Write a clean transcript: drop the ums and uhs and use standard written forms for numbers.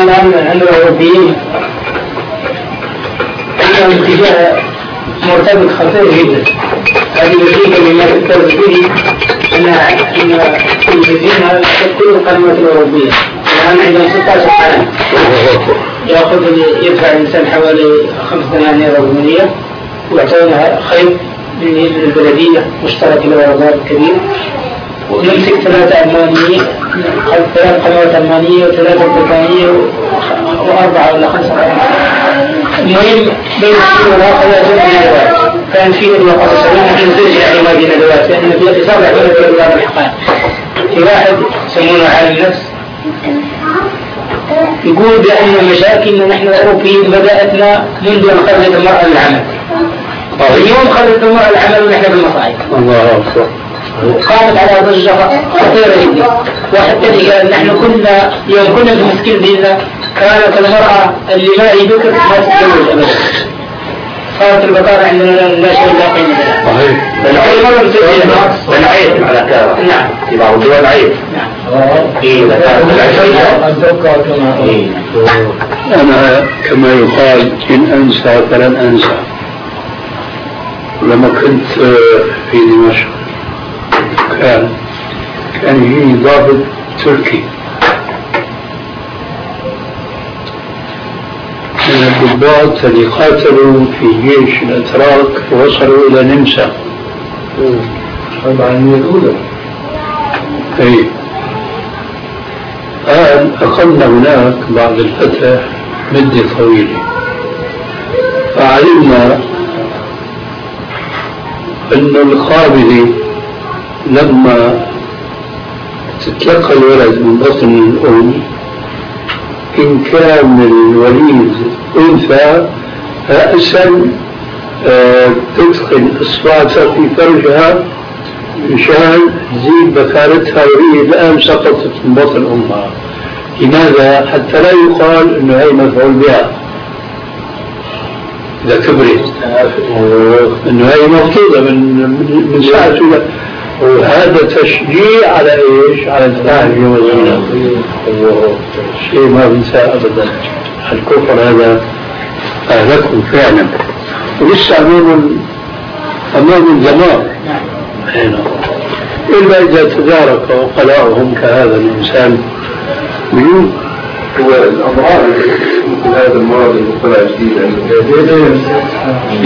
الآن عند الأوروبيين عندهم اتجاه مرتبط خطير جدا. هذه النتيجة مما تذكر فيه أن التلفزيون هذا كل القنوات الأوروبية الآن عندهم 16 قناة يدفع الإنسان حوالي 5 دنانير رومانية ويعطونها خيط من البلدية مشترك للغرضات كبير، ونمسك 3 ألمانية 3 قنوات ألمانية و3 بريطانية و4 ولا 5 المهم بين السنة والآخر يأتون ندوات. كان في الوقت السنة نحن نرجع لهذه الندوات لأن في اتصال يعتبر في بعض الحقائق. في واحد يسمونه عالم نفس يقول بأن مشاكلنا نحن الأوروبيين بدأتنا منذ أن خرجت المرأة للعمل. اليوم خرجت المرأة للعمل ونحن بالمصاعب. الله أكبر. قامت على ضجة خطيرة جدا. واحد تاني قال نحن كنا يوم كنا في مسكين ديننا كانت المرأة اللي ما هي بكر ما تتزوج أبدا. صارت البطالة عندنا لا شيء لا قيمة لها. صحيح. بالعيب على كذا. نعم. في بعض الدول عيب. نعم. أنا كما يقال إن أنسى فلن أنسى. لما كنت في دمشق كان يجيني ضابط تركي من الضباط اللي قاتلوا في جيش الأتراك ووصلوا إلى النمسا. العالمية الأولى. أي قال أقمنا هناك بعد الفتح مدة طويلة، فعلمنا أن القابلة لما تتلقى الولد من بطن الأم إن كان الوليد أنثى فأسهل تدخل إصبعتها في فرجها مشان تزيد بكارتها وهي الآن سقطت من بطن أمها. لماذا؟ حتى لا يقال أنه هي مفعول بها إذا كبرت، أنه هي مفقودة من ساعة. وهذا تشجيع على إيش؟ على الفهم والزنا. شيء ما بنساه أبدا. الكفر هذا أهلكم فعلا ولسه أمام الدمار. إلا إذا تدارك عقلاؤهم كهذا الإنسان من هو الأمراض مثل هذا المرض المطلع جديد